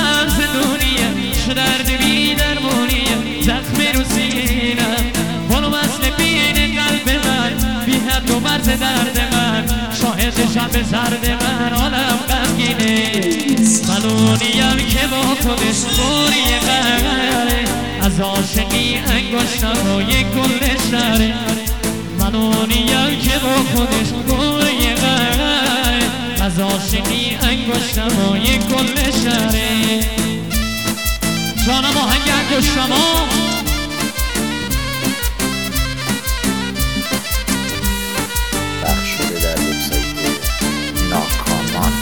مرز دنیا چه درد بی درمونیه زخم رو سینم برو وصل بین قلب من بی حد و مرز درد من شاهد شب زرد من حالم غمگینه ملونیم که با خودش بوری قهره از عاشقی انگشتم و یک گل شهره ملونیم که با خودش بوری قهره از عاشقی انگشتم و یک گل شهره جانم آهنگ انگشتم پخش شده در وبسایت ناکامان.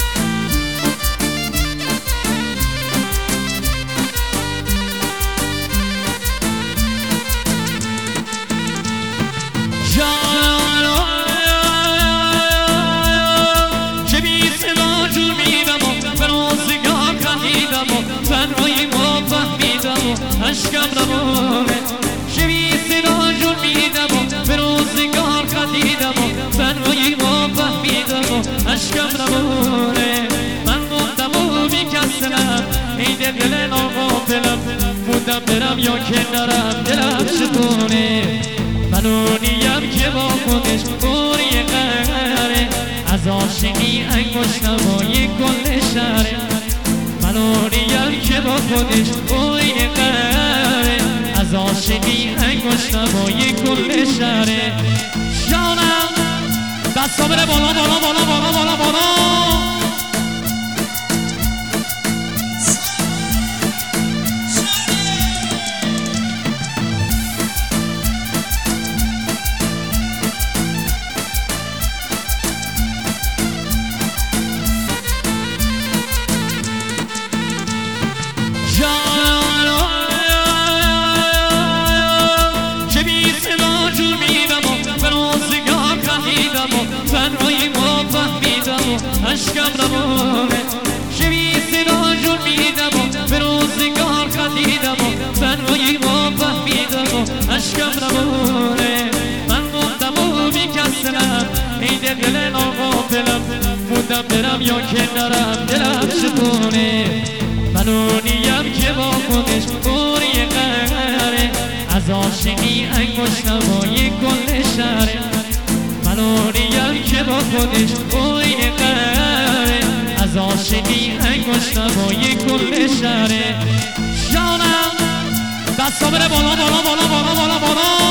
چه بی صدا جور میدم و به روزگار خندیدم و تنهایی ما فهمیدم و عشقم نمونه چه بی صدا جور میدم و به روزگار خندیدم و تنهایی ما فهمیدم و عشقم نمونه من موندم و بیکسلم ای دل ناغافلم موندم برم یا که نرم دلم چطونه من اونیم که با خودش بوری قهره از عاشقی انگشتم و یک گل شهره من اونیم که با خودش بوری قهره از عاشقی انگشتم و یک گل شهره جانم دستا بره بالا بالا بالا بالا بالا بالا چه بی صدا جور میدم و به روزگار خندیدم و تنهایی ما فهمیدم و عشقم نمونه چه بی صدا جور میدم و به روزگار خندیدم و تنهایی ما فهمیدم و عشقم نمونه من موندم و بیکسلم ای دل ناغافلم موندم برم یا که نرم دلم چطونه من اونیم که با خودش بوری قهره از عاشقی انگشتم و یک گل شهره من اونیم که با خودش بوری قهره از عاشقی انگشتم و یک گل شهره جانم دستا بره بالا بالا بالا بالا بالا بالا